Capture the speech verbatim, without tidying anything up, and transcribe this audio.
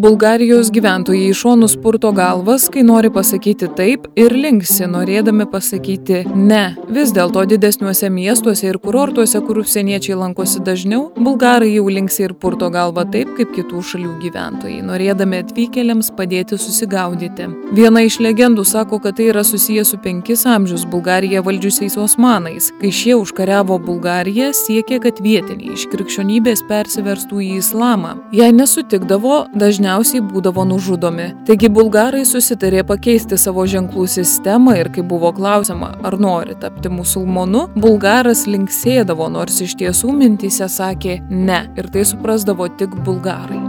Bulgarijos gyventojai iš šonų purto galvas, kai nori pasakyti taip, ir linksi, norėdami pasakyti ne. Vis dėlto didesniuose miestuose ir kurortuose, kur užsieniečiai lankosi dažniau, bulgarai jau linksi ir purto galvą taip, kaip kitų šalių gyventojai, norėdami atvykėliams padėti susigaudyti. Viena iš legendų sako, kad tai yra susijęs su penkis amžius Bulgariją valdžiusiais osmanais. Kai šie užkariavo Bulgariją, siekė, kad vietiniai iš krikščionybės persiverstų į islamą. Jei nesutikdavo, dažniausiai būdavo nužudomi. Taigi bulgarai susitarė pakeisti savo ženklų sistemą ir kai buvo klausima, ar nori tapti musulmonu, bulgaras linksėdavo, nors iš tiesų mintyse sakė ne, ir tai suprasdavo tik bulgarai.